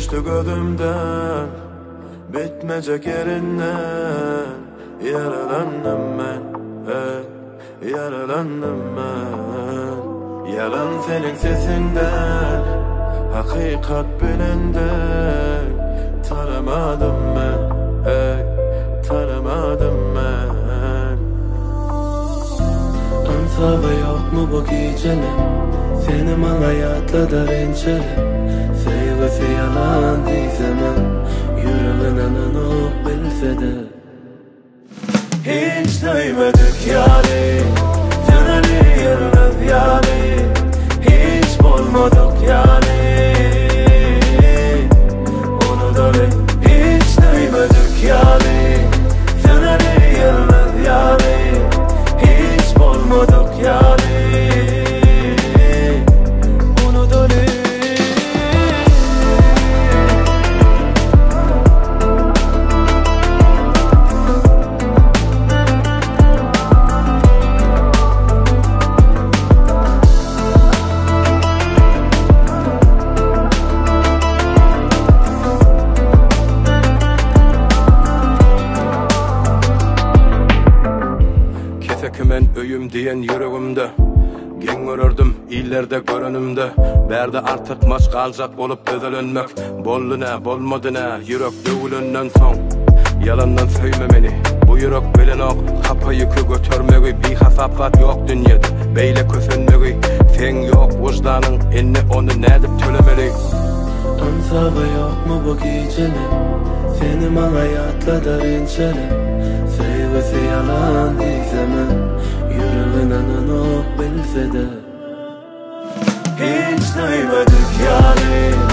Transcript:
düştü gözümden, bitmeyecek yerinden. Yaralandım ben, yaralandım ben. Yalan senin sesinden, hakikat bilenden. Tanımadım ben, tanımadım ben. Ansabı yok mu bu gecenin? Seni bana yatladı rençelim. Sevgisi yalan değilse ben, yüreğinden anık bilse de. Hiç duymadık yani, seni yürümez yani. Hiç bulmadık yani, onu da hiç duymadık yani. Seni yürümez yani, hiç bulmadık yani. Onu da Kesekimen öyüm diyen yüreğimde, gen görürdüm illerde görünümde. Berde artık maç kalacak olup özelönmek. Bollu ne bolmadı ne, yürek dövülünden son. Yalandan söylemeni, bu yürek bilen ok. Kapa yükü götürmeyi, bir hasafat yok dünyada. Beyle kösünmeyi, sen yok vicdanın, inni onu nedip tölemeli. Ansabı yok mu bu gecenin? Seni bana yatladı rençelim. Sevgisi yalan değilse ben, yüreğinden anık bilse de. hiç duymadık yani.